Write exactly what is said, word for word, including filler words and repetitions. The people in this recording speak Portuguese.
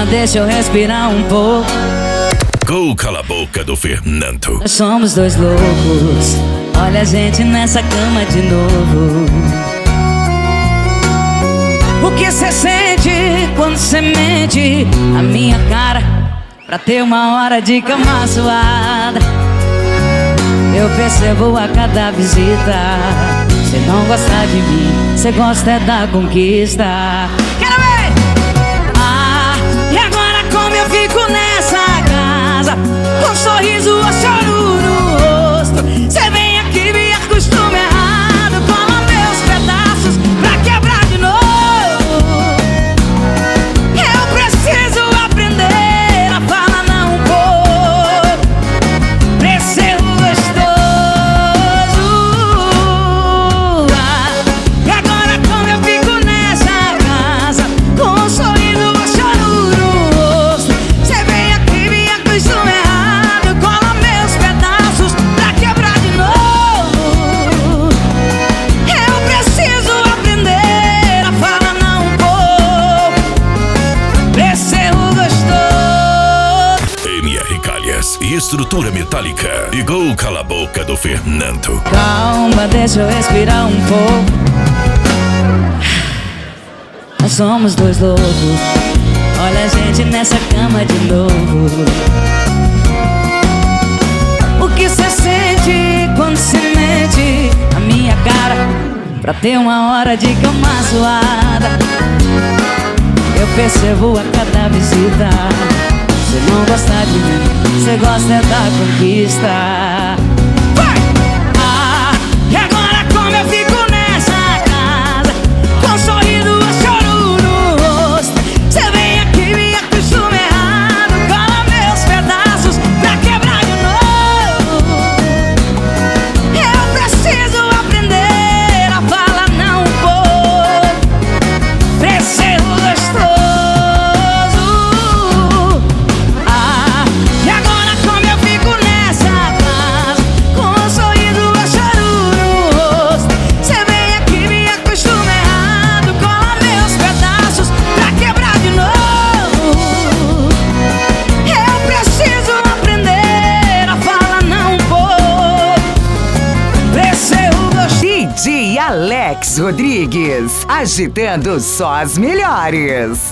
Calma, deixa eu respirar um pouco. Go Cala a Boca do Fernando. Nós somos dois loucos, olha a gente nessa cama de novo. O que cê sente quando cê mente a minha cara pra ter uma hora de cama suada? Eu percebo a cada visita, cê não gosta de mim, cê gosta é da conquista. Quero ver! Ah, e agora como eu fico nessa casa, com um sorriso ou choro no rosto? Cê vem aqui, me acostuma errado, cola meus pedaços pra quebrar de novo. Eu preciso aprender a falar não um pouco pra esse erro gostoso. Ah, e agora como eu fico nessa casa, com um sorriso ou choro no rosto? Cê vem aqui, me acostuma errado, cola meus pedaços pra quebrar de novo. Eu preciso aprender a falar não um pouco pra esse erro gostoso. M R Calhas e Estrutura Metálica. E Go Cala a Boca do Fernando. Calma, deixa eu respirar um pouco. Nós somos dois loucos, olha a gente nessa cama de novo. O que cê sente quando cê mente a minha cara pra ter uma hora de cama suada? Eu percebo a cada visita, cê não gosta de mim, cê gosta é da conquista. Vai! Ah, e agora como eu fico nessa casa, com um sorriso ou choro no rosto? Cê vem aqui, me acostuma errado, cola meus pedaços pra quebrar de novo. Eu preciso aprender a falar não um pouco pra esse erro gostoso. Ah, e agora como eu fico nessa casa, com um sorriso ou choro no rosto? Cê vem aqui, me acostuma errado, cola meus pedaços pra quebrar de novo. Eu preciso aprender a falar não um pouco pra esse erro gostoso. D J Alex Rodrigues, agitando só as melhores.